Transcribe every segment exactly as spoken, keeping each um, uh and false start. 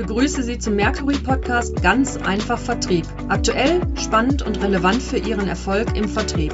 begrüße Sie zum Mercury-Podcast Ganz einfach Vertrieb. Aktuell, spannend und relevant für Ihren Erfolg im Vertrieb.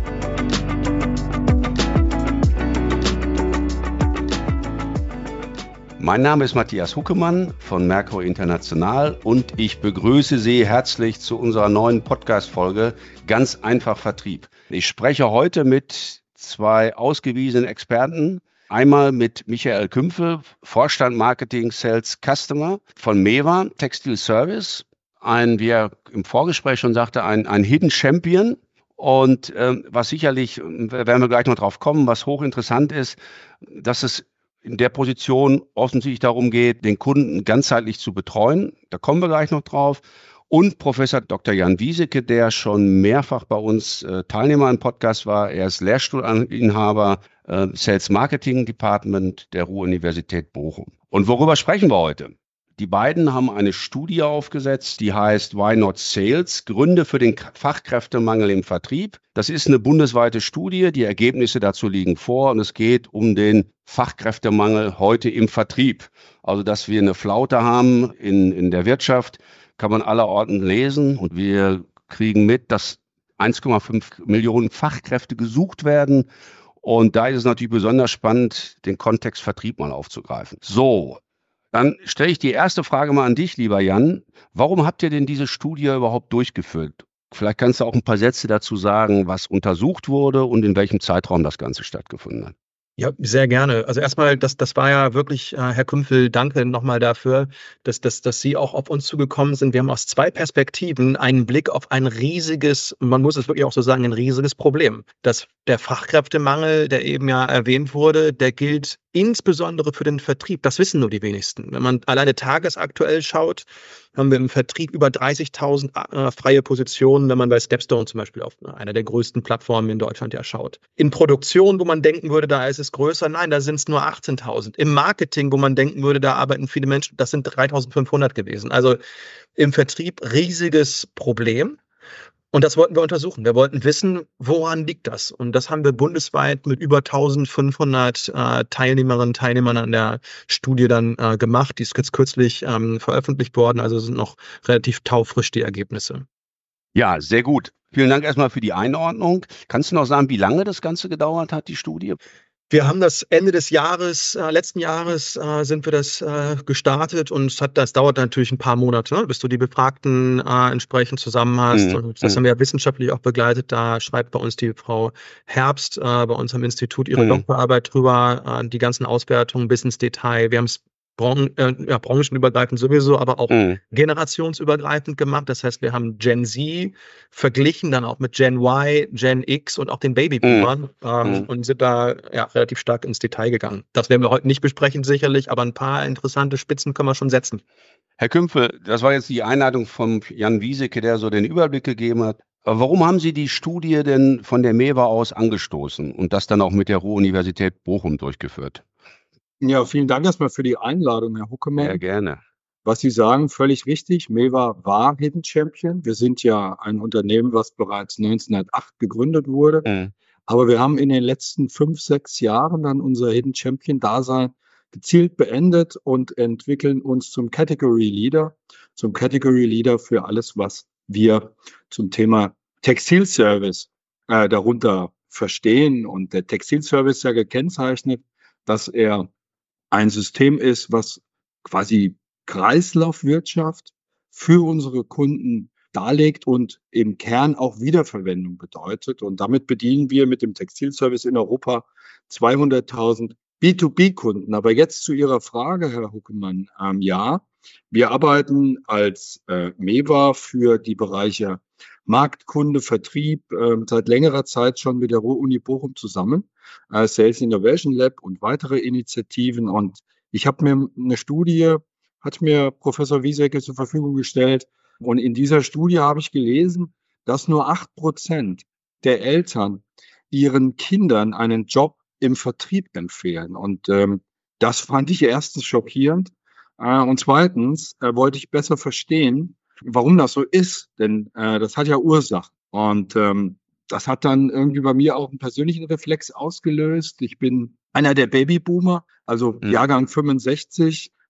Mein Name ist Matthias Huckemann von Mercury International und ich begrüße Sie herzlich zu unserer neuen Podcast-Folge Ganz einfach Vertrieb. Ich spreche heute mit zwei ausgewiesenen Experten. Einmal mit Michael Kümpfel, Vorstand Marketing Sales Customer von Mewa Textile Service. Ein, wie er im Vorgespräch schon sagte, ein, ein Hidden Champion. Und ähm, was sicherlich, werden wir gleich noch drauf kommen, was hochinteressant ist, dass es in der Position offensichtlich darum geht, den Kunden ganzheitlich zu betreuen. Da kommen wir gleich noch drauf. Und Professor Doktor Jan Wieseke, der schon mehrfach bei uns äh, Teilnehmer im Podcast war. Er ist Lehrstuhlinhaber äh, Sales Marketing Department der Ruhr-Universität Bochum. Und worüber sprechen wir heute? Die beiden haben eine Studie aufgesetzt, die heißt Why Not Sales? Gründe für den Fachkräftemangel im Vertrieb. Das ist eine bundesweite Studie, die Ergebnisse dazu liegen vor und es geht um den Fachkräftemangel heute im Vertrieb. Also, dass wir eine Flaute haben in, in der Wirtschaft, kann man allerorten lesen und wir kriegen mit, dass eins Komma fünf Millionen Fachkräfte gesucht werden. Und da ist es natürlich besonders spannend, den Kontext Vertrieb mal aufzugreifen. So. Dann stelle ich die erste Frage mal an dich, lieber Jan. Warum habt ihr denn diese Studie überhaupt durchgeführt? Vielleicht kannst du auch ein paar Sätze dazu sagen, was untersucht wurde und in welchem Zeitraum das Ganze stattgefunden hat. Ja, sehr gerne. Also erstmal, das, das war ja wirklich, äh, Herr Kümpfel, danke nochmal dafür, dass, dass, dass Sie auch auf uns zugekommen sind. Wir haben aus zwei Perspektiven einen Blick auf ein riesiges, man muss es wirklich auch so sagen, ein riesiges Problem. Das, der Fachkräftemangel, der eben ja erwähnt wurde, der gilt insbesondere für den Vertrieb. Das wissen nur die wenigsten. Wenn man alleine tagesaktuell schaut, haben wir im Vertrieb über dreißigtausend äh, freie Positionen, wenn man bei Stepstone zum Beispiel auf einer der größten Plattformen in Deutschland ja schaut. In Produktion, wo man denken würde, da ist es größer, nein, da sind es nur achtzehntausend. Im Marketing, wo man denken würde, da arbeiten viele Menschen, das sind dreitausendfünfhundert gewesen. Also im Vertrieb riesiges Problem. Und das wollten wir untersuchen. Wir wollten wissen, woran liegt das? Und das haben wir bundesweit mit über eintausendfünfhundert äh, Teilnehmerinnen und Teilnehmern an der Studie dann äh, gemacht. Die ist jetzt kürzlich ähm, veröffentlicht worden, also sind noch relativ taufrisch die Ergebnisse. Ja, sehr gut. Vielen Dank erstmal für die Einordnung. Kannst du noch sagen, wie lange das Ganze gedauert hat, die Studie? Wir haben das Ende des Jahres, äh, letzten Jahres äh, sind wir das äh, gestartet und es hat, das dauert natürlich ein paar Monate, ne, bis du die Befragten äh, entsprechend zusammen hast. Mhm. Und das haben wir ja wissenschaftlich auch begleitet. Da schreibt bei uns die Frau Herbst äh, bei uns am Institut ihre mhm. Doktorarbeit drüber, äh, die ganzen Auswertungen bis ins Detail. Wir haben es Bran- äh, ja, branchenübergreifend sowieso, aber auch mhm. generationsübergreifend gemacht. Das heißt, wir haben Gen Z verglichen, dann auch mit Gen Y, Gen X und auch den Babyboomern mhm. ähm, mhm. und sind da ja, relativ stark ins Detail gegangen. Das werden wir heute nicht besprechen sicherlich, aber ein paar interessante Spitzen können wir schon setzen. Herr Kümpfel, das war jetzt die Einleitung von Jan Wieseke, der so den Überblick gegeben hat. Aber warum haben Sie die Studie denn von der Mewa aus angestoßen und das dann auch mit der Ruhr-Universität Bochum durchgeführt? Ja, vielen Dank erstmal für die Einladung, Herr Huckemann. Sehr gerne. Was Sie sagen, völlig richtig. Mewa war Hidden Champion. Wir sind ja ein Unternehmen, was bereits neunzehnhundertacht gegründet wurde. Mhm. Aber wir haben in den letzten fünf, sechs Jahren dann unser Hidden Champion-Dasein gezielt beendet und entwickeln uns zum Category Leader, zum Category Leader für alles, was wir zum Thema Textilservice äh, darunter verstehen. Und der Textilservice ist ja gekennzeichnet, dass er ein System ist, was quasi Kreislaufwirtschaft für unsere Kunden darlegt und im Kern auch Wiederverwendung bedeutet. Und damit bedienen wir mit dem Textilservice in Europa zweihunderttausend B zwei B-Kunden. Aber jetzt zu Ihrer Frage, Herr Huckemann. Ähm, ja, wir arbeiten als äh, Mewa für die Bereiche Marktkunde, Vertrieb äh, seit längerer Zeit schon mit der Ruhr-Uni Bochum zusammen, äh, Sales Innovation Lab und weitere Initiativen. Und ich habe mir eine Studie, hat mir Professor Wieseke zur Verfügung gestellt. Und in dieser Studie habe ich gelesen, dass nur acht Prozent der Eltern ihren Kindern einen Job im Vertrieb empfehlen. Und ähm, das fand ich erstens schockierend. Äh, und zweitens äh, wollte ich besser verstehen, warum das so ist, denn äh, das hat ja Ursachen. Und ähm, das hat dann irgendwie bei mir auch einen persönlichen Reflex ausgelöst. Ich bin einer der Babyboomer, also mhm. Jahrgang fünfundsechzig.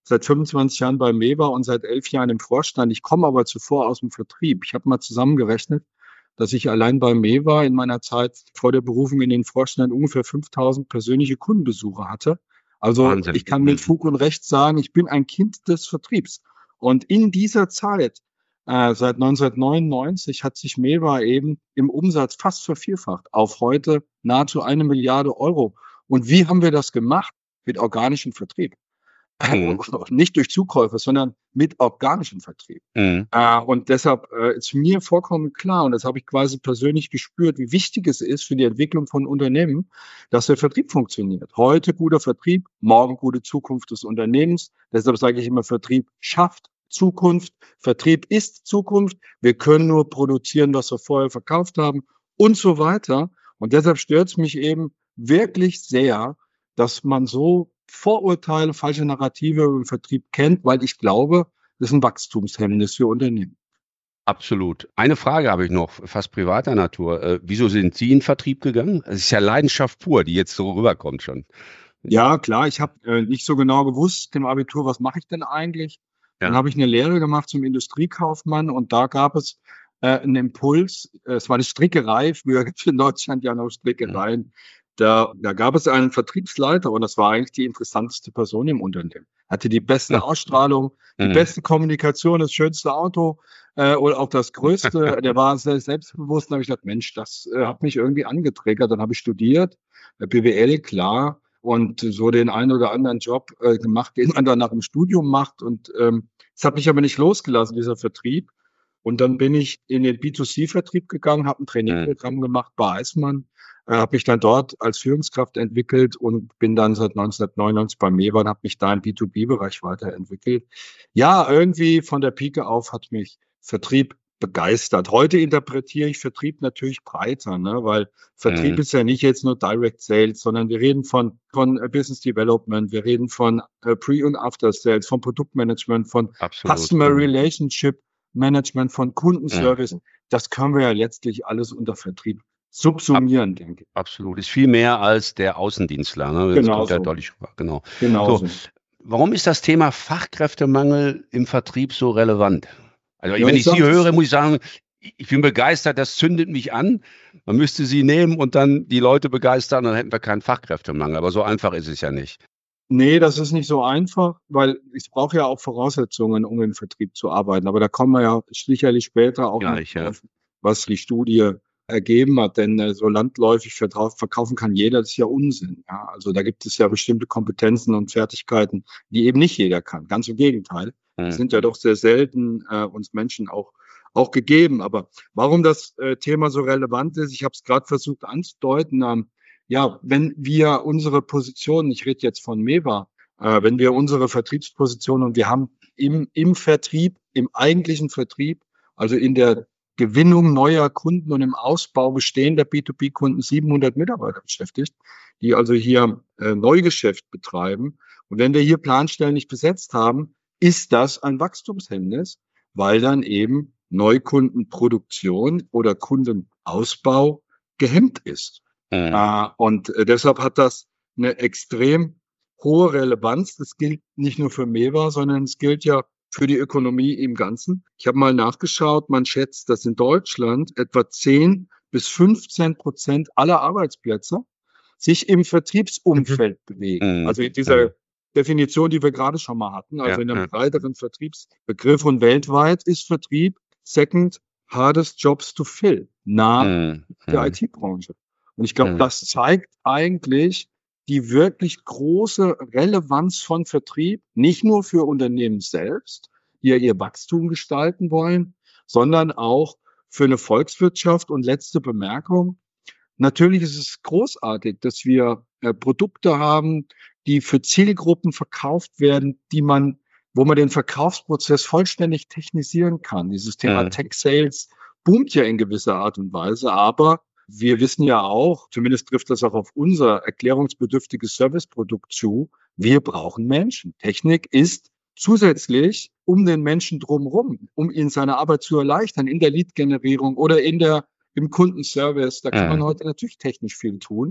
seit fünfundzwanzig Jahren bei Mewa und seit elf Jahren im Vorstand. Ich komme aber zuvor aus dem Vertrieb. Ich habe mal zusammengerechnet, dass ich allein bei Mewa in meiner Zeit vor der Berufung in den Vorstand ungefähr fünftausend persönliche Kundenbesuche hatte. Also Wahnsinn. Ich kann mit Fug und Recht sagen, ich bin ein Kind des Vertriebs. Und in dieser Zeit, äh, seit neunzehnhundertneunundneunzig, hat sich Mewa eben im Umsatz fast vervierfacht auf heute nahezu eine Milliarde Euro. Und wie haben wir das gemacht? Mit organischem Vertrieb. Mhm. Nicht durch Zukäufe, sondern mit organischem Vertrieb. Mhm. Äh, und deshalb äh, ist mir vollkommen klar, und das habe ich quasi persönlich gespürt, wie wichtig es ist für die Entwicklung von Unternehmen, dass der Vertrieb funktioniert. Heute guter Vertrieb, morgen gute Zukunft des Unternehmens. Deshalb sage ich immer, Vertrieb schafft Zukunft. Vertrieb ist Zukunft. Wir können nur produzieren, was wir vorher verkauft haben und so weiter. Und deshalb stört es mich eben wirklich sehr, dass man so Vorurteile, falsche Narrative über den Vertrieb kennt, weil ich glaube, das ist ein Wachstumshemmnis für Unternehmen. Absolut. Eine Frage habe ich noch, fast privater Natur. Äh, wieso sind Sie in den Vertrieb gegangen? Es ist ja Leidenschaft pur, die jetzt so rüberkommt schon. Ja, klar. Ich habe äh, nicht so genau gewusst im Abitur, was mache ich denn eigentlich? Ja. Dann habe ich eine Lehre gemacht zum Industriekaufmann und da gab es äh, einen Impuls. Es war eine Strickerei. Früher gibt es in Deutschland ja noch Strickereien. Mhm. Da, da gab es einen Vertriebsleiter und das war eigentlich die interessanteste Person im Unternehmen. Hatte die beste ja. Ausstrahlung, die mhm. beste Kommunikation, das schönste Auto äh, oder auch das größte. Der war sehr selbstbewusst. Da habe ich gedacht, Mensch, das äh, hat mich irgendwie angetriggert. Dann habe ich studiert, äh, B W L, klar, und so den einen oder anderen Job äh, gemacht, den man dann nach dem Studium macht. Und ähm, es hat mich aber nicht losgelassen, dieser Vertrieb. Und dann bin ich in den B zwei C-Vertrieb gegangen, habe ein Trainingprogramm mhm. gemacht bei Eismann, äh, habe mich dann dort als Führungskraft entwickelt und bin dann seit neunzehnhundertneunundneunzig bei Mewa und habe mich da im B zwei B-Bereich weiterentwickelt. Ja, irgendwie von der Pike auf hat mich Vertrieb begeistert. Heute interpretiere ich Vertrieb natürlich breiter, ne? Weil Vertrieb mhm. ist ja nicht jetzt nur Direct Sales, sondern wir reden von, von Business Development, wir reden von äh, Pre- und After Sales, von Produktmanagement, von Absolut. Customer mhm. Relationship Management, von Kundenservice. Mhm. Das können wir ja letztlich alles unter Vertrieb subsumieren, Ab, denke ich. Absolut. Ist viel mehr als der Außendienstler. Ne? Das genau kommt so. ja deutlich rüber. Genau. genau so. So. Warum ist das Thema Fachkräftemangel im Vertrieb so relevant? Also ja, wenn ich, ich Sie höre, muss ich sagen, ich bin begeistert, das zündet mich an. Man müsste Sie nehmen und dann die Leute begeistern, dann hätten wir keinen Fachkräftemangel. Aber so einfach ist es ja nicht. Nee, das ist nicht so einfach, weil ich brauche ja auch Voraussetzungen, um im Vertrieb zu arbeiten. Aber da kommen wir ja sicherlich später auch Gleich, noch drauf, ja. was die Studie ergeben hat. Denn äh, so landläufig verkaufen kann jeder, das ist ja Unsinn. Ja? Also da gibt es ja bestimmte Kompetenzen und Fertigkeiten, die eben nicht jeder kann. Ganz im Gegenteil. Die hm. sind ja doch sehr selten äh, uns Menschen auch auch gegeben. Aber warum das äh, Thema so relevant ist, ich habe es gerade versucht anzudeuten. Ähm, ja, wenn wir unsere Position, ich rede jetzt von Mewa, äh, wenn wir unsere Vertriebsposition und wir haben im im Vertrieb, im eigentlichen Vertrieb, also in der Gewinnung neuer Kunden und im Ausbau bestehender B zwei B-Kunden siebenhundert Mitarbeiter beschäftigt, die also hier äh, Neugeschäft betreiben. Und wenn wir hier Planstellen nicht besetzt haben, ist das ein Wachstumshemmnis, weil dann eben Neukundenproduktion oder Kundenausbau gehemmt ist. Mhm. Äh, und äh, deshalb hat das eine extrem hohe Relevanz. Das gilt nicht nur für Mewa, sondern es gilt ja für die Ökonomie im Ganzen. Ich habe mal nachgeschaut, man schätzt, dass in Deutschland etwa zehn bis fünfzehn Prozent aller Arbeitsplätze sich im Vertriebsumfeld mhm. bewegen. Also in dieser mhm. Definition, die wir gerade schon mal hatten, also ja, in einem ja. breiteren Vertriebsbegriff. Und weltweit ist Vertrieb second hardest jobs to fill nach mhm. der I T-Branche. Und ich glaube, mhm. das zeigt eigentlich die wirklich große Relevanz von Vertrieb, nicht nur für Unternehmen selbst, die ja ihr Wachstum gestalten wollen, sondern auch für eine Volkswirtschaft. Und letzte Bemerkung, natürlich ist es großartig, dass wir äh, Produkte haben, die für Zielgruppen verkauft werden, die man, wo man den Verkaufsprozess vollständig technisieren kann. Dieses Thema mhm. Tech Sales boomt ja in gewisser Art und Weise, aber wir wissen ja auch, zumindest trifft das auch auf unser erklärungsbedürftiges Serviceprodukt zu, wir brauchen Menschen. Technik ist zusätzlich um den Menschen drumherum, um ihn seine Arbeit zu erleichtern, in der Lead-Generierung oder in der, im Kundenservice. Da kann mhm. man heute natürlich technisch viel tun.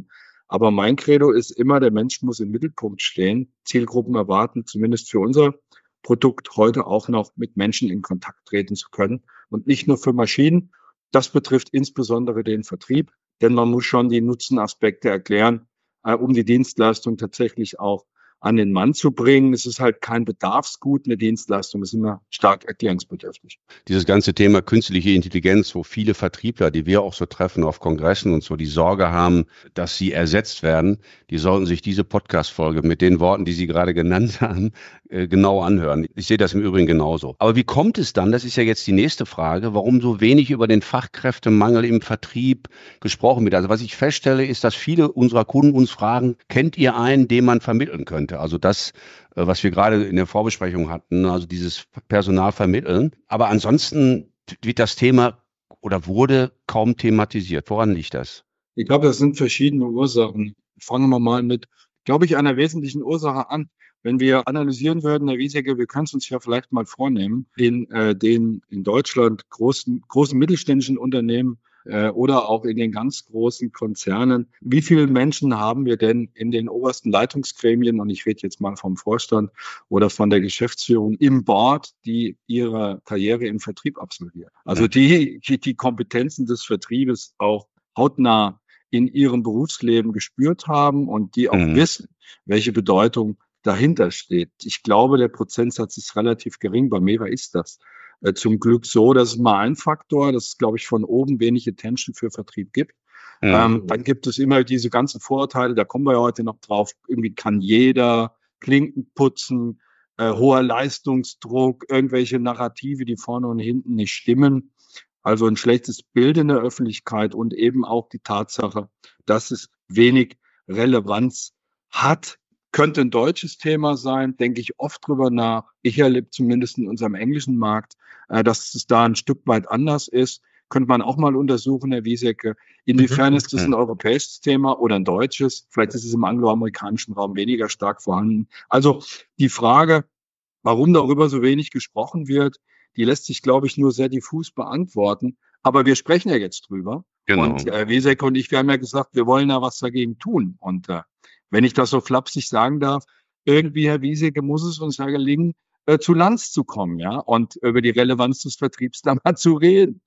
Aber mein Credo ist immer, der Mensch muss im Mittelpunkt stehen. Zielgruppen erwarten, zumindest für unser Produkt, heute auch noch mit Menschen in Kontakt treten zu können und nicht nur für Maschinen. Das betrifft insbesondere den Vertrieb, denn man muss schon die Nutzenaspekte erklären, äh, um die Dienstleistung tatsächlich auch an den Mann zu bringen. Es ist halt kein Bedarfsgut, eine Dienstleistung, ist immer stark erklärungsbedürftig. Dieses ganze Thema künstliche Intelligenz, wo viele Vertriebler, die wir auch so treffen auf Kongressen und so, die Sorge haben, dass sie ersetzt werden, die sollten sich diese Podcast-Folge mit den Worten, die Sie gerade genannt haben, genau anhören. Ich sehe das im Übrigen genauso. Aber wie kommt es dann, das ist ja jetzt die nächste Frage, warum so wenig über den Fachkräftemangel im Vertrieb gesprochen wird? Also was ich feststelle, ist, dass viele unserer Kunden uns fragen, kennt ihr einen, den man vermitteln könnte? Also das, was wir gerade in der Vorbesprechung hatten, also dieses Personal vermitteln. Aber ansonsten wird das Thema oder wurde kaum thematisiert. Woran liegt das? Ich glaube, das sind verschiedene Ursachen. Fangen wir mal mit, glaube ich, einer wesentlichen Ursache an. Wenn wir analysieren würden, Herr Wiesecke, wir können es uns ja vielleicht mal vornehmen, in äh, den in Deutschland großen, großen mittelständischen Unternehmen äh, oder auch in den ganz großen Konzernen. Wie viele Menschen haben wir denn in den obersten Leitungsgremien, und ich rede jetzt mal vom Vorstand oder von der Geschäftsführung im Board, die ihre Karriere im Vertrieb absolvieren? Also die, die, die Kompetenzen des Vertriebes auch hautnah in ihrem Berufsleben gespürt haben und die auch mhm. wissen, welche Bedeutung dahinter steht. Ich glaube, der Prozentsatz ist relativ gering. Bei Meva ist das äh, zum Glück so. Das ist mal ein Faktor, dass es, glaube ich, von oben wenig Attention für Vertrieb gibt. Mhm. Ähm, dann gibt es immer diese ganzen Vorurteile, da kommen wir ja heute noch drauf. Irgendwie kann jeder Klinken putzen, äh, hoher Leistungsdruck, irgendwelche Narrative, die vorne und hinten nicht stimmen. Also ein schlechtes Bild in der Öffentlichkeit und eben auch die Tatsache, dass es wenig Relevanz hat. Könnte ein deutsches Thema sein, denke ich oft drüber nach. Ich erlebe zumindest in unserem englischen Markt, äh, dass es da ein Stück weit anders ist. Könnte man auch mal untersuchen, Herr Wiesecke. Inwiefern mhm. ist das ein europäisches Thema oder ein deutsches? Vielleicht ist es im angloamerikanischen Raum weniger stark vorhanden. Also die Frage, warum darüber so wenig gesprochen wird, die lässt sich, glaube ich, nur sehr diffus beantworten. Aber wir sprechen ja jetzt drüber. Genau. Und äh, Wiesecke und ich, wir haben ja gesagt, wir wollen da was dagegen tun. Und äh, wenn ich das so flapsig sagen darf, irgendwie, Herr Wiesecke, muss es uns ja gelingen, äh, zu Lanz zu kommen, ja, und über die Relevanz des Vertriebs da mal zu reden.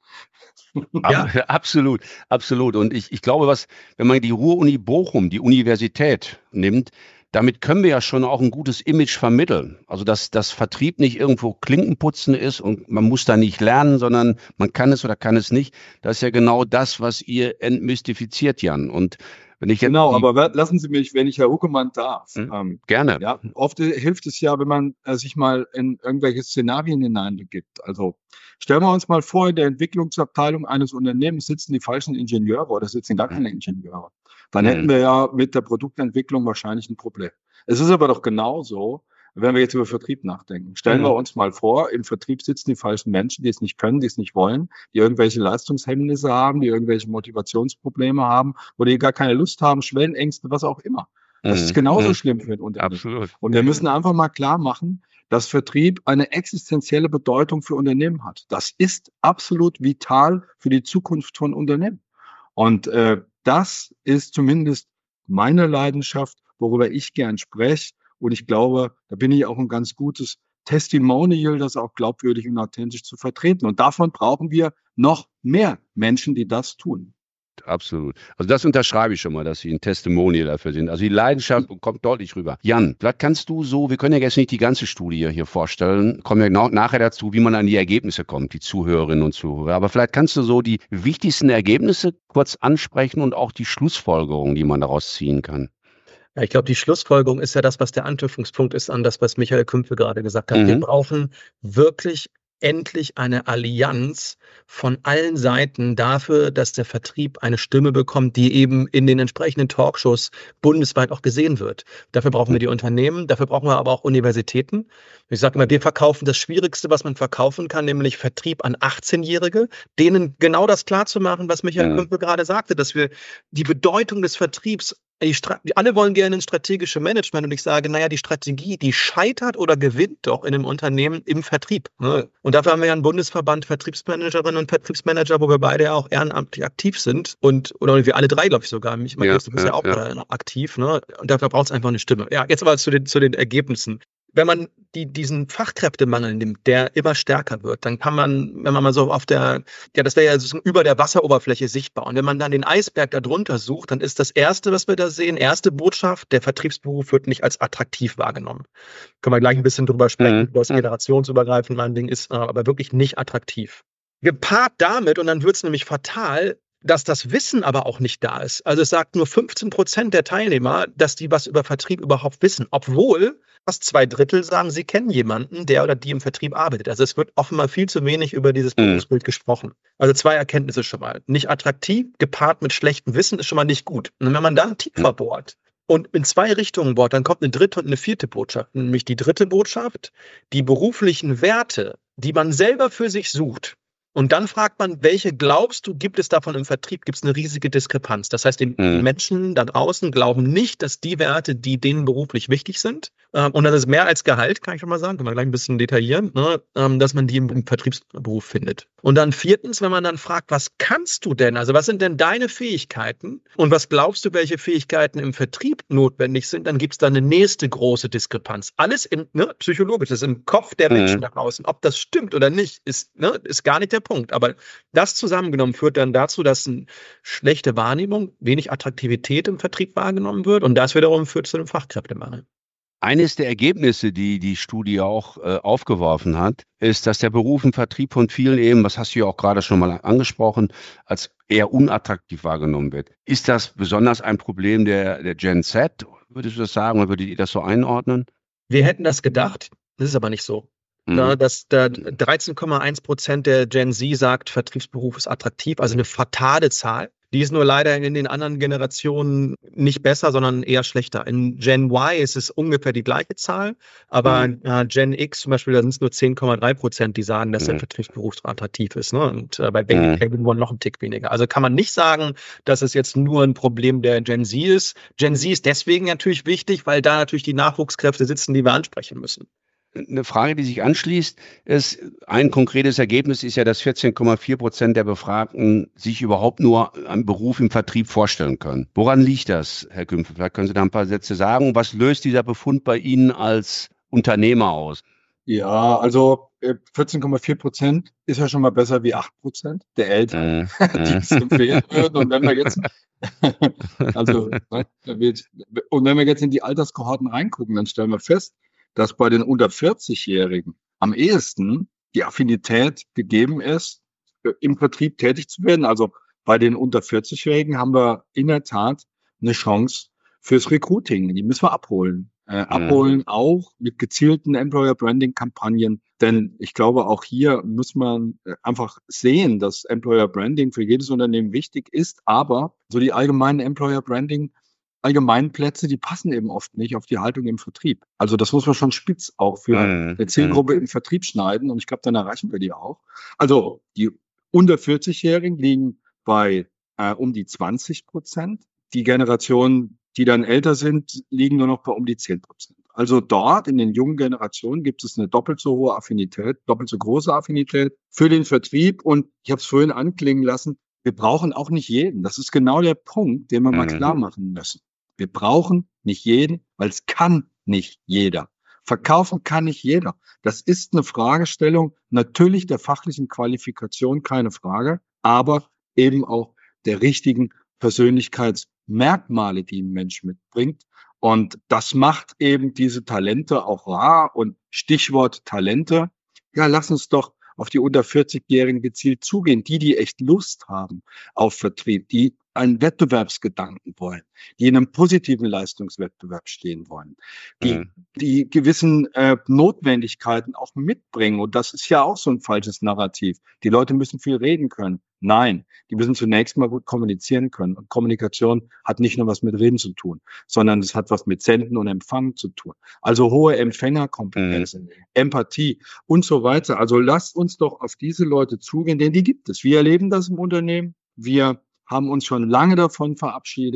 Ja, absolut, absolut. Und ich, ich glaube, was, wenn man die Ruhr-Uni Bochum, die Universität nimmt, damit können wir ja schon auch ein gutes Image vermitteln. Also, dass das Vertrieb nicht irgendwo Klinkenputzen ist und man muss da nicht lernen, sondern man kann es oder kann es nicht. Das ist ja genau das, was ihr entmystifiziert, Jan. Und wenn ich jetzt genau, aber lassen Sie mich, wenn ich Herr Huckemann darf. Hm, ähm, gerne. Ja, oft hilft es ja, wenn man äh, sich mal in irgendwelche Szenarien hineinbegibt. Also stellen wir uns mal vor, in der Entwicklungsabteilung eines Unternehmens sitzen die falschen Ingenieure oder sitzen gar keine Ingenieure. Dann hm. hätten wir ja mit der Produktentwicklung wahrscheinlich ein Problem. Es ist aber doch genauso, wenn wir jetzt über Vertrieb nachdenken. Stellen mhm. wir uns mal vor, im Vertrieb sitzen die falschen Menschen, die es nicht können, die es nicht wollen, die irgendwelche Leistungshemmnisse haben, die irgendwelche Motivationsprobleme haben oder die gar keine Lust haben, Schwellenängste, was auch immer. Das mhm. ist genauso mhm. schlimm für ein Unternehmen. Absolut. Und wir müssen einfach mal klar machen, dass Vertrieb eine existenzielle Bedeutung für Unternehmen hat. Das ist absolut vital für die Zukunft von Unternehmen. Und äh, das ist zumindest meine Leidenschaft, worüber ich gern spreche. Und ich glaube, da bin ich auch ein ganz gutes Testimonial, das auch glaubwürdig und authentisch zu vertreten. Und davon brauchen wir noch mehr Menschen, die das tun. Absolut. Also das unterschreibe ich schon mal, dass Sie ein Testimonial dafür sind. Also die Leidenschaft kommt deutlich rüber. Jan, vielleicht kannst du so, wir können ja jetzt nicht die ganze Studie hier vorstellen, kommen wir genau nachher dazu, wie man an die Ergebnisse kommt, die Zuhörerinnen und Zuhörer. Aber vielleicht kannst du so die wichtigsten Ergebnisse kurz ansprechen und auch die Schlussfolgerungen, die man daraus ziehen kann. Ja, ich glaube, die Schlussfolgerung ist ja das, was der Anknüpfungspunkt ist an das, was Michael Kümpel gerade gesagt hat. Mhm. Wir brauchen wirklich endlich eine Allianz von allen Seiten dafür, dass der Vertrieb eine Stimme bekommt, die eben in den entsprechenden Talkshows bundesweit auch gesehen wird. Dafür brauchen wir die Unternehmen, dafür brauchen wir aber auch Universitäten. Ich sage immer, wir verkaufen das Schwierigste, was man verkaufen kann, nämlich Vertrieb an achtzehnjährige, denen genau das klar zu machen, was Michael ja. Kümpel gerade sagte, dass wir die Bedeutung des Vertriebs Die Stra- alle wollen gerne ein strategisches Management und ich sage, naja, die Strategie, die scheitert oder gewinnt doch in einem Unternehmen im Vertrieb. Ne? Und dafür haben wir ja einen Bundesverband Vertriebsmanagerinnen und Vertriebsmanager, wo wir beide ja auch ehrenamtlich aktiv sind und oder wir alle drei, glaube ich sogar. Mich, Ja, du bist ja, ja, auch ja. noch aktiv, ne? Und dafür braucht es einfach eine Stimme. Ja, jetzt aber zu den, zu den Ergebnissen. Wenn man die, diesen Fachkräftemangel nimmt, der immer stärker wird, dann kann man, wenn man mal so auf der, ja, das wäre ja so über der Wasseroberfläche sichtbar. Und wenn man dann den Eisberg darunter sucht, dann ist das Erste, was wir da sehen, erste Botschaft, der Vertriebsberuf wird nicht als attraktiv wahrgenommen. Können wir gleich ein bisschen drüber sprechen, Mhm. was generationsübergreifend mein Ding ist, aber wirklich nicht attraktiv. Gepaart damit, und dann wird es nämlich fatal, dass das Wissen aber auch nicht da ist. Also es sagt nur fünfzehn Prozent der Teilnehmer, dass die was über Vertrieb überhaupt wissen, obwohl fast zwei Drittel sagen, sie kennen jemanden, der oder die im Vertrieb arbeitet. Also es wird offenbar viel zu wenig über dieses Mhm. Berufsbild gesprochen. Also zwei Erkenntnisse schon mal. Nicht attraktiv, gepaart mit schlechtem Wissen ist schon mal nicht gut. Und wenn man dann tiefer bohrt und in zwei Richtungen bohrt, dann kommt eine dritte und eine vierte Botschaft. Nämlich die dritte Botschaft, die beruflichen Werte, die man selber für sich sucht. Und dann fragt man, welche glaubst du, gibt es davon im Vertrieb? Gibt es eine riesige Diskrepanz? Das heißt, die Mhm. Menschen da draußen glauben nicht, dass die Werte, die denen beruflich wichtig sind, ähm, und das ist mehr als Gehalt, kann ich schon mal sagen, können wir gleich ein bisschen detaillieren, ne, ähm, dass man die im, im Vertriebsberuf findet. Und dann viertens, wenn man dann fragt, was kannst du denn? Also was sind denn deine Fähigkeiten? Und was glaubst du, welche Fähigkeiten im Vertrieb notwendig sind? Dann gibt es da eine nächste große Diskrepanz. Alles im, ne, psychologisch, das ist im Kopf der Mhm. Menschen da draußen. Ob das stimmt oder nicht, ist, ne, ist gar nicht der Punkt. Aber das zusammengenommen führt dann dazu, dass eine schlechte Wahrnehmung, wenig Attraktivität im Vertrieb wahrgenommen wird. Und das wiederum führt zu einem Fachkräftemangel. Eines der Ergebnisse, die die Studie auch äh, aufgeworfen hat, ist, dass der Beruf im Vertrieb von vielen eben, was hast du ja auch gerade schon mal angesprochen, als eher unattraktiv wahrgenommen wird. Ist das besonders ein Problem der, der Gen Z? Würdest du das sagen oder würdet ihr das so einordnen? Wir hätten das gedacht, das ist aber nicht so. Mhm. Na, dass da dreizehn Komma eins Prozent der Gen Z sagt, Vertriebsberuf ist attraktiv, also eine fatale Zahl. Die ist nur leider in den anderen Generationen nicht besser, sondern eher schlechter. In Gen Y ist es ungefähr die gleiche Zahl, aber Mhm. äh, Gen X zum Beispiel, da sind es nur zehn Komma drei Prozent, die sagen, dass der Mhm. Vertriebsberuf so attraktiv ist. Ne? Und äh, bei Baby Mhm. Baby noch ein Tick weniger. Also kann man nicht sagen, dass es jetzt nur ein Problem der Gen Z ist. Gen Z ist deswegen natürlich wichtig, weil da natürlich die Nachwuchskräfte sitzen, die wir ansprechen müssen. Eine Frage, die sich anschließt, ist, ein konkretes Ergebnis ist ja, dass vierzehn Komma vier Prozent der Befragten sich überhaupt nur einen Beruf im Vertrieb vorstellen können. Woran liegt das, Herr Kümpfe? Vielleicht können Sie da ein paar Sätze sagen. Was löst dieser Befund bei Ihnen als Unternehmer aus? Ja, also äh, vierzehn Komma vier Prozent ist ja schon mal besser wie acht Prozent der Eltern, Mhm. die es empfehlen würden. Und wenn wir jetzt, also, ne, wird- und wenn wir jetzt in die Alterskohorten reingucken, dann stellen wir fest, dass bei den unter vierzig-Jährigen am ehesten die Affinität gegeben ist, äh, im Vertrieb tätig zu werden. Also bei den unter vierzig-Jährigen haben wir in der Tat eine Chance fürs Recruiting. Die müssen wir abholen. Äh, abholen auch mit gezielten Employer Branding Kampagnen. Denn ich glaube, auch hier muss man äh, einfach sehen, dass Employer Branding für jedes Unternehmen wichtig ist. Aber so die allgemeinen Employer Branding Allgemeinplätze, die passen eben oft nicht auf die Haltung im Vertrieb. Also das muss man schon spitz auch für Mhm. eine Zielgruppe im Vertrieb schneiden. Und ich glaube, dann erreichen wir die auch. Also die unter vierzig-Jährigen liegen bei äh, um die zwanzig Prozent. Die Generationen, die dann älter sind, liegen nur noch bei um die zehn Prozent. Also dort in den jungen Generationen gibt es eine doppelt so hohe Affinität, doppelt so große Affinität für den Vertrieb. Und ich habe es vorhin anklingen lassen, wir brauchen auch nicht jeden. Das ist genau der Punkt, den wir mal Mhm. klar machen müssen. Wir brauchen nicht jeden, weil es kann nicht jeder. Verkaufen kann nicht jeder. Das ist eine Fragestellung natürlich der fachlichen Qualifikation, keine Frage, aber eben auch der richtigen Persönlichkeitsmerkmale, die ein Mensch mitbringt. Und das macht eben diese Talente auch rar. Und Stichwort Talente, ja, lass uns doch auf die unter vierzig-Jährigen gezielt zugehen, die, die echt Lust haben auf Vertrieb, die einen Wettbewerbsgedanken wollen, die in einem positiven Leistungswettbewerb stehen wollen, die Mhm. die gewissen äh, Notwendigkeiten auch mitbringen. Und das ist ja auch so ein falsches Narrativ. Die Leute müssen viel reden können. Nein, die müssen zunächst mal gut kommunizieren können. Und Kommunikation hat nicht nur was mit Reden zu tun, sondern es hat was mit Senden und Empfangen zu tun. Also hohe Empfängerkompetenzen, Empathie und so weiter. Also lasst uns doch auf diese Leute zugehen, denn die gibt es. Wir erleben das im Unternehmen. Wir haben uns schon lange davon verabschiedet,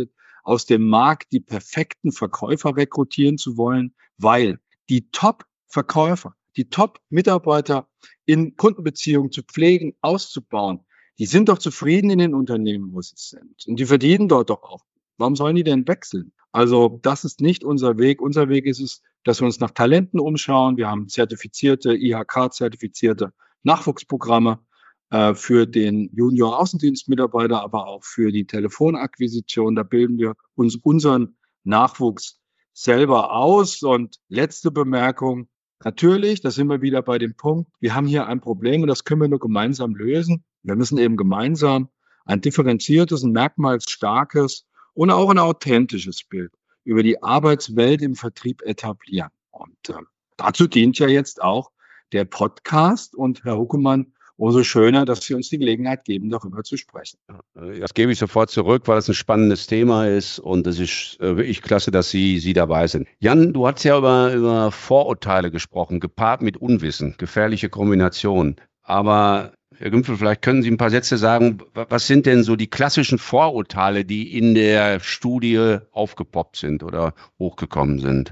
aus dem Markt die perfekten Verkäufer rekrutieren zu wollen, weil die Top-Verkäufer, die Top-Mitarbeiter in Kundenbeziehungen zu pflegen, auszubauen, die sind doch zufrieden in den Unternehmen, wo sie sind. Und die verdienen dort doch auch. Warum sollen die denn wechseln? Also das ist nicht unser Weg. Unser Weg ist es, dass wir uns nach Talenten umschauen. Wir haben zertifizierte, I H K-zertifizierte Nachwuchsprogramme äh, für den Junior-Außendienstmitarbeiter, aber auch für die Telefonakquisition. Da bilden wir uns unseren Nachwuchs selber aus. Und letzte Bemerkung. Natürlich, da sind wir wieder bei dem Punkt, wir haben hier ein Problem und das können wir nur gemeinsam lösen. Wir müssen eben gemeinsam ein differenziertes, ein merkmalsstarkes und auch ein authentisches Bild über die Arbeitswelt im Vertrieb etablieren. Und äh, dazu dient ja jetzt auch der Podcast. Und Herr Huckemann, umso schöner, dass Sie uns die Gelegenheit geben, darüber zu sprechen. Das gebe ich sofort zurück, weil es ein spannendes Thema ist und es ist äh, wirklich klasse, dass Sie, Sie dabei sind. Jan, du hast ja über, über Vorurteile gesprochen, gepaart mit Unwissen, gefährliche Kombination. Aber Herr Gümpel, vielleicht können Sie ein paar Sätze sagen, was sind denn so die klassischen Vorurteile, die in der Studie aufgepoppt sind oder hochgekommen sind?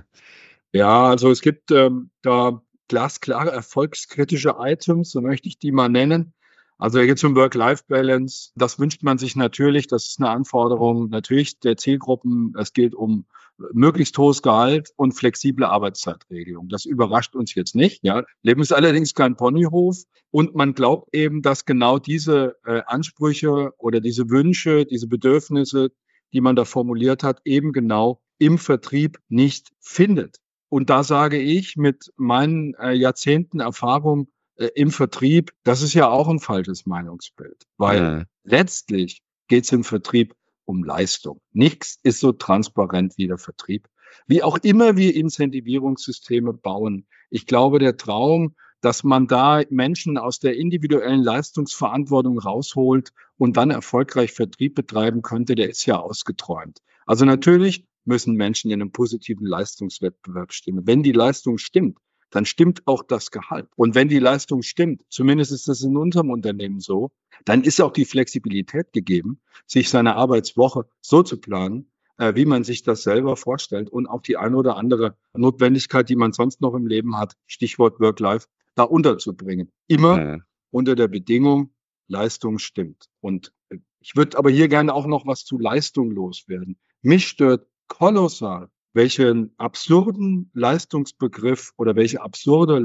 Ja, also es gibt ähm, da glasklare erfolgskritische Items, so möchte ich die mal nennen. Also da geht es um Work-Life-Balance. Das wünscht man sich natürlich. Das ist eine Anforderung natürlich der Zielgruppen. Es geht um möglichst hohes Gehalt und flexible Arbeitszeitregelung. Das überrascht uns jetzt nicht. Ja, Leben ist allerdings kein Ponyhof. Und man glaubt eben, dass genau diese äh, Ansprüche oder diese Wünsche, diese Bedürfnisse, die man da formuliert hat, eben genau im Vertrieb nicht findet. Und da sage ich mit meinen äh, Jahrzehnten Erfahrung äh, im Vertrieb, das ist ja auch ein falsches Meinungsbild. Weil Mhm. letztlich geht es im Vertrieb um Leistung. Nichts ist so transparent wie der Vertrieb. Wie auch immer wir Incentivierungssysteme bauen. Ich glaube, der Traum, dass man da Menschen aus der individuellen Leistungsverantwortung rausholt und dann erfolgreich Vertrieb betreiben könnte, der ist ja ausgeträumt. Also natürlich müssen Menschen in einem positiven Leistungswettbewerb stimmen. Wenn die Leistung stimmt, dann stimmt auch das Gehalt. Und wenn die Leistung stimmt, zumindest ist das in unserem Unternehmen so, dann ist auch die Flexibilität gegeben, sich seine Arbeitswoche so zu planen, äh, wie man sich das selber vorstellt und auch die eine oder andere Notwendigkeit, die man sonst noch im Leben hat, Stichwort Work-Life, da unterzubringen. Immer Mhm. unter der Bedingung, Leistung stimmt. Und äh, ich würde aber hier gerne auch noch was zu Leistung loswerden. Mich stört kolossal, welchen absurden Leistungsbegriff oder welche absurde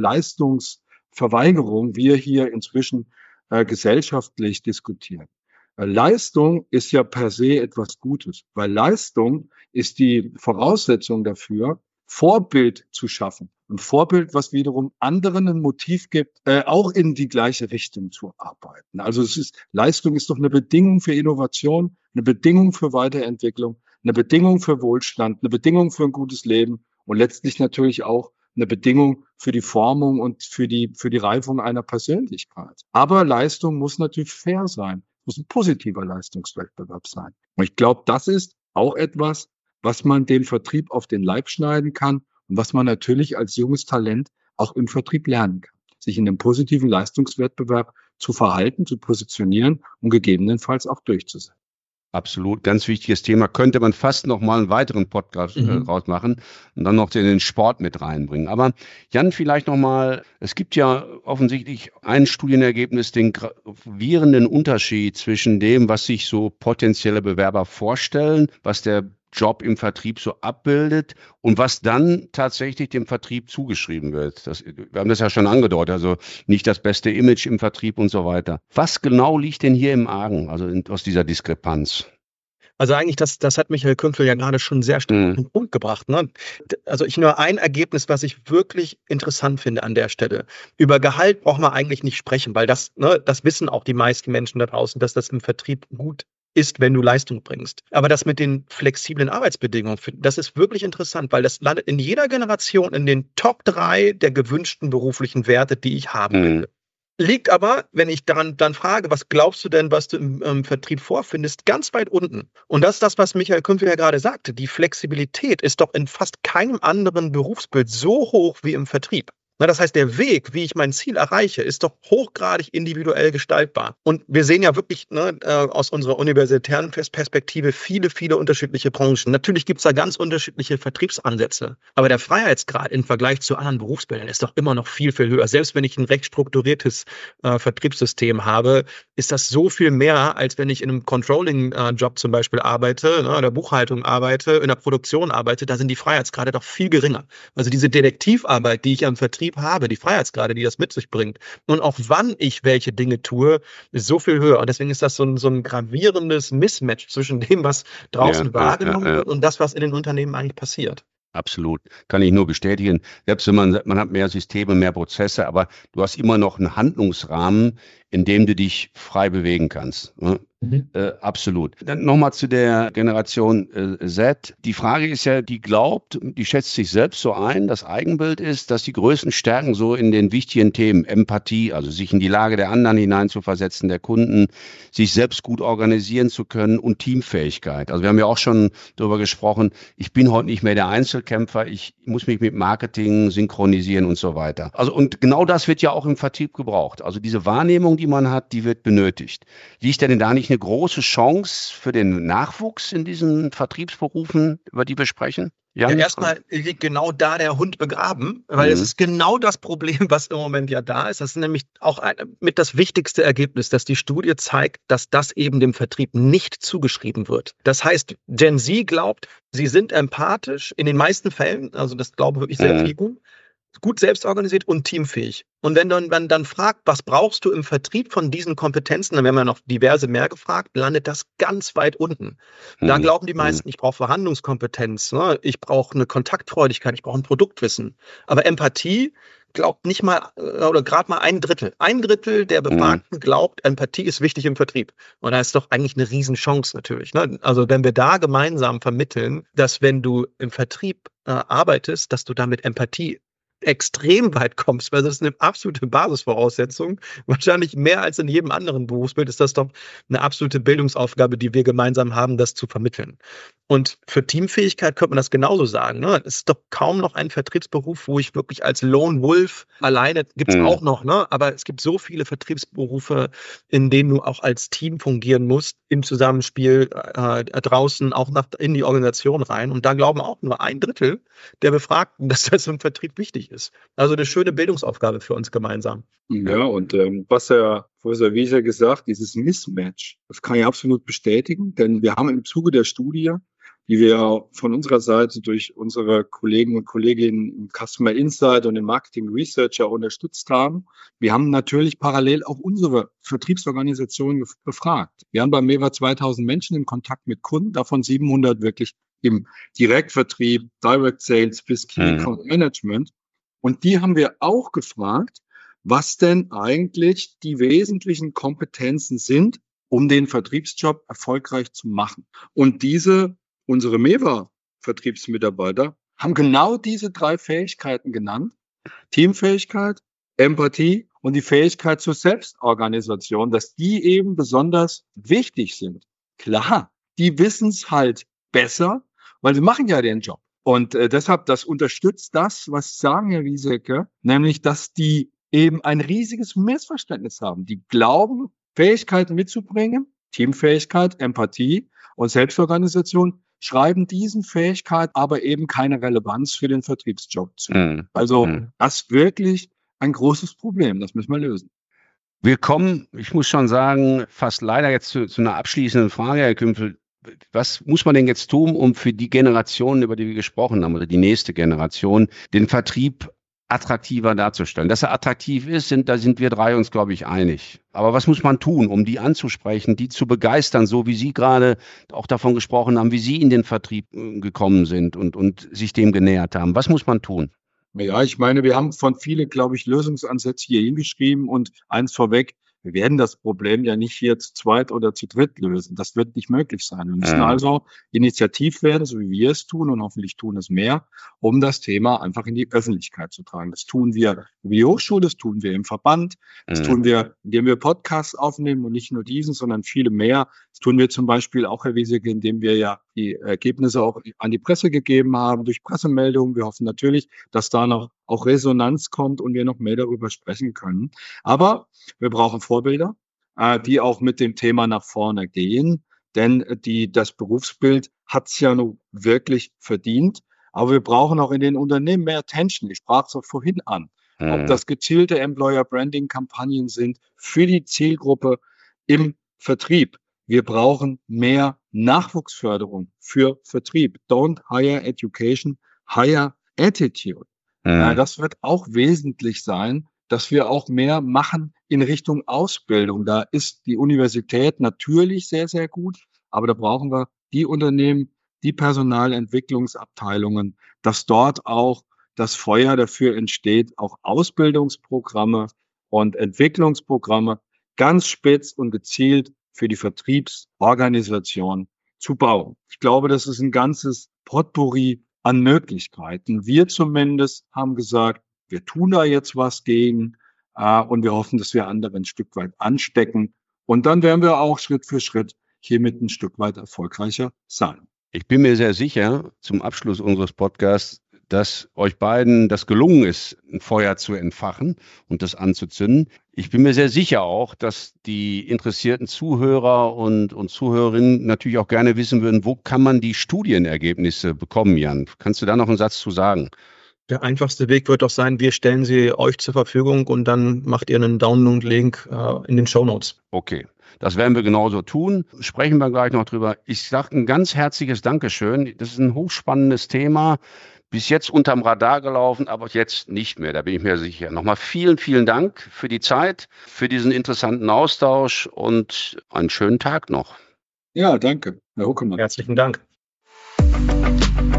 Leistungsverweigerung wir hier inzwischen äh, gesellschaftlich diskutieren. Äh, Leistung ist ja per se etwas Gutes, weil Leistung ist die Voraussetzung dafür, Vorbild zu schaffen. Ein Vorbild, was wiederum anderen ein Motiv gibt, äh, auch in die gleiche Richtung zu arbeiten. Also es ist, Leistung ist doch eine Bedingung für Innovation, eine Bedingung für Weiterentwicklung, eine Bedingung für Wohlstand, eine Bedingung für ein gutes Leben und letztlich natürlich auch eine Bedingung für die Formung und für die, für die Reifung einer Persönlichkeit. Aber Leistung muss natürlich fair sein, muss ein positiver Leistungswettbewerb sein. Und ich glaube, das ist auch etwas, was man dem Vertrieb auf den Leib schneiden kann und was man natürlich als junges Talent auch im Vertrieb lernen kann, sich in einem positiven Leistungswettbewerb zu verhalten, zu positionieren und gegebenenfalls auch durchzusetzen. Absolut, ganz wichtiges Thema. Könnte man fast noch mal einen weiteren Podcast äh, Mhm. draus machen und dann noch den, den Sport mit reinbringen. Aber Jan, vielleicht noch mal, es gibt ja offensichtlich ein Studienergebnis, den gravierenden Unterschied zwischen dem, was sich so potenzielle Bewerber vorstellen, was der Job im Vertrieb so abbildet und was dann tatsächlich dem Vertrieb zugeschrieben wird. Das, wir haben das ja schon angedeutet, also nicht das beste Image im Vertrieb und so weiter. Was genau liegt denn hier im Argen, also in, aus dieser Diskrepanz? Also eigentlich, das, das hat Michael Kümpel ja gerade schon sehr stark Mhm. auf den Punkt gebracht. Ne? Also ich nur ein Ergebnis, was ich wirklich interessant finde an der Stelle. Über Gehalt brauchen wir eigentlich nicht sprechen, weil das, ne, das wissen auch die meisten Menschen da draußen, dass das im Vertrieb gut ist, wenn du Leistung bringst. Aber das mit den flexiblen Arbeitsbedingungen, das ist wirklich interessant, weil das landet in jeder Generation in den Top drei der gewünschten beruflichen Werte, die ich haben will. Mhm. Liegt aber, wenn ich daran dann frage, was glaubst du denn, was du im, im Vertrieb vorfindest, ganz weit unten. Und das ist das, was Michael Kümpel ja gerade sagte. Die Flexibilität ist doch in fast keinem anderen Berufsbild so hoch wie im Vertrieb. Na, das heißt, der Weg, wie ich mein Ziel erreiche, ist doch hochgradig individuell gestaltbar. Und wir sehen ja wirklich ne, aus unserer universitären Perspektive viele, viele unterschiedliche Branchen. Natürlich gibt es da ganz unterschiedliche Vertriebsansätze. Aber der Freiheitsgrad im Vergleich zu anderen Berufsbildern ist doch immer noch viel, viel höher. Selbst wenn ich ein recht strukturiertes äh, Vertriebssystem habe, ist das so viel mehr, als wenn ich in einem Controlling-Job äh, zum Beispiel arbeite, ne, in der Buchhaltung arbeite, in der Produktion arbeite. Da sind die Freiheitsgrade doch viel geringer. Also diese Detektivarbeit, die ich am Vertrieb habe, die Freiheitsgrade, die das mit sich bringt und auch wann ich welche Dinge tue, ist so viel höher. Und deswegen ist das so ein, so ein gravierendes Mismatch zwischen dem, was draußen ja, wahrgenommen ja, ja. wird und das, was in den Unternehmen eigentlich passiert. Absolut. Kann ich nur bestätigen. Selbst wenn man sagt, man hat mehr Systeme, mehr Prozesse, aber du hast immer noch einen Handlungsrahmen, in dem du dich frei bewegen kannst. Ne? Mhm. Äh, absolut. Dann nochmal zu der Generation äh, Z. Die Frage ist ja, die glaubt, die schätzt sich selbst so ein, das Eigenbild ist, dass die größten Stärken so in den wichtigen Themen, Empathie, also sich in die Lage der anderen hineinzuversetzen, der Kunden, sich selbst gut organisieren zu können und Teamfähigkeit. Also wir haben ja auch schon darüber gesprochen, ich bin heute nicht mehr der Einzelkämpfer, ich muss mich mit Marketing synchronisieren und so weiter. Also und genau das wird ja auch im Vertrieb gebraucht. Also diese Wahrnehmung, die man hat, die wird benötigt. Liegt denn da nicht eine große Chance für den Nachwuchs in diesen Vertriebsberufen, über die wir sprechen? Ja, ja erstmal liegt genau da der Hund begraben, weil mhm. es ist genau das Problem, was im Moment ja da ist. Das ist nämlich auch ein, mit das wichtigste Ergebnis, dass die Studie zeigt, dass das eben dem Vertrieb nicht zugeschrieben wird. Das heißt, Gen Z glaubt, sie sind empathisch in den meisten Fällen, also das glaube wirklich sehr mhm. viele, gut selbstorganisiert und teamfähig. Und wenn man dann, dann fragt, was brauchst du im Vertrieb von diesen Kompetenzen, dann werden wir noch diverse mehr gefragt, landet das ganz weit unten. Da hm. glauben die meisten, ich brauche Verhandlungskompetenz, ne? Ich brauche eine Kontaktfreudigkeit, ich brauche ein Produktwissen. Aber Empathie glaubt nicht mal, oder gerade mal ein Drittel. Ein Drittel der Befragten mhm. glaubt, Empathie ist wichtig im Vertrieb. Und da ist doch eigentlich eine Riesenchance natürlich. Ne? Also wenn wir da gemeinsam vermitteln, dass wenn du im Vertrieb äh, arbeitest, dass du da mit Empathie extrem weit kommst, weil das ist eine absolute Basisvoraussetzung. Wahrscheinlich mehr als in jedem anderen Berufsbild ist das doch eine absolute Bildungsaufgabe, die wir gemeinsam haben, das zu vermitteln. Und für Teamfähigkeit könnte man das genauso sagen. Ne? Es ist doch kaum noch ein Vertriebsberuf, wo ich wirklich als Lone Wolf alleine, gibt es mhm. auch noch, ne? Aber es gibt so viele Vertriebsberufe, in denen du auch als Team fungieren musst, im Zusammenspiel äh, draußen, auch nach, in die Organisation rein. Und da glauben auch nur ein Drittel der Befragten, dass das im Vertrieb wichtig ist. Also eine schöne Bildungsaufgabe für uns gemeinsam. Ja, und ähm, was der Professor Wieser gesagt, dieses Mismatch, das kann ich absolut bestätigen, denn wir haben im Zuge der Studie, die wir von unserer Seite durch unsere Kollegen und Kolleginnen im Customer Insight und im Marketing Research ja unterstützt haben. Wir haben natürlich parallel auch unsere Vertriebsorganisationen befragt. Wir haben bei Meva zweitausend Menschen im Kontakt mit Kunden, davon siebenhundert wirklich im Direktvertrieb, Direct Sales bis Key Account Management. Und die haben wir auch gefragt, was denn eigentlich die wesentlichen Kompetenzen sind, um den Vertriebsjob erfolgreich zu machen. Und diese Unsere Meva-Vertriebsmitarbeiter haben genau diese drei Fähigkeiten genannt. Teamfähigkeit, Empathie und die Fähigkeit zur Selbstorganisation, dass die eben besonders wichtig sind. Klar, die wissen es halt besser, weil sie machen ja den Job. Und äh, deshalb, das unterstützt das, was Sie sagen, Herr Wieseke, nämlich, dass die eben ein riesiges Missverständnis haben. Die glauben, Fähigkeiten mitzubringen, Teamfähigkeit, Empathie und Selbstorganisation, schreiben diesen Fähigkeiten aber eben keine Relevanz für den Vertriebsjob zu. Mm. Also mm. das ist wirklich ein großes Problem. Das müssen wir lösen. Wir kommen, ich muss schon sagen, fast leider jetzt zu, zu einer abschließenden Frage, Herr Kümpfel. Was muss man denn jetzt tun, um für die Generation, über die wir gesprochen haben, oder die nächste Generation, den Vertrieb attraktiver darzustellen? Dass er attraktiv ist, sind, da sind wir drei uns, glaube ich, einig. Aber was muss man tun, um die anzusprechen, die zu begeistern, so wie Sie gerade auch davon gesprochen haben, wie Sie in den Vertrieb gekommen sind und, und sich dem genähert haben? Was muss man tun? Ja, ich meine, wir haben von vielen, glaube ich, Lösungsansätze hier hingeschrieben und eins vorweg, wir werden das Problem ja nicht hier zu zweit oder zu dritt lösen. Das wird nicht möglich sein. Wir müssen mhm. also initiativ werden, so wie wir es tun, und hoffentlich tun es mehr, um das Thema einfach in die Öffentlichkeit zu tragen. Das tun wir über die Hochschule, das tun wir im Verband, das mhm. tun wir, indem wir Podcasts aufnehmen und nicht nur diesen, sondern viele mehr. Das tun wir zum Beispiel auch, Herr Wieseke, indem wir ja die Ergebnisse auch an die Presse gegeben haben, durch Pressemeldungen. Wir hoffen natürlich, dass da noch auch Resonanz kommt und wir noch mehr darüber sprechen können. Aber wir brauchen Vorbilder, äh, die auch mit dem Thema nach vorne gehen, denn die, das Berufsbild hat es ja nun wirklich verdient. Aber wir brauchen auch in den Unternehmen mehr Attention. Ich sprach es auch vorhin an. Mhm. Ob das gezielte Employer-Branding-Kampagnen sind für die Zielgruppe im Vertrieb. Wir brauchen mehr Nachwuchsförderung für Vertrieb. Don't hire education, hire attitude. Mhm. Ja, das wird auch wesentlich sein, dass wir auch mehr machen in Richtung Ausbildung. Da ist die Universität natürlich sehr, sehr gut, aber da brauchen wir die Unternehmen, die Personalentwicklungsabteilungen, dass dort auch das Feuer dafür entsteht, auch Ausbildungsprogramme und Entwicklungsprogramme ganz spitz und gezielt für die Vertriebsorganisation zu bauen. Ich glaube, das ist ein ganzes Potpourri an Möglichkeiten. Wir zumindest haben gesagt, wir tun da jetzt was gegen äh, und wir hoffen, dass wir andere ein Stück weit anstecken. Und dann werden wir auch Schritt für Schritt hiermit ein Stück weit erfolgreicher sein. Ich bin mir sehr sicher, zum Abschluss unseres Podcasts, dass euch beiden das gelungen ist, ein Feuer zu entfachen und das anzuzünden. Ich bin mir sehr sicher auch, dass die interessierten Zuhörer und, und Zuhörerinnen natürlich auch gerne wissen würden, wo kann man die Studienergebnisse bekommen, Jan? Kannst du da noch einen Satz zu sagen? Der einfachste Weg wird doch sein, wir stellen sie euch zur Verfügung und dann macht ihr einen Download-Link äh, in den Shownotes. Okay. Das werden wir genauso tun. Sprechen wir gleich noch drüber. Ich sage ein ganz herzliches Dankeschön. Das ist ein hochspannendes Thema. Bis jetzt unterm Radar gelaufen, aber jetzt nicht mehr. Da bin ich mir sicher. Nochmal vielen, vielen Dank für die Zeit, für diesen interessanten Austausch und einen schönen Tag noch. Ja, danke, Herr Huckemann. Herzlichen Dank.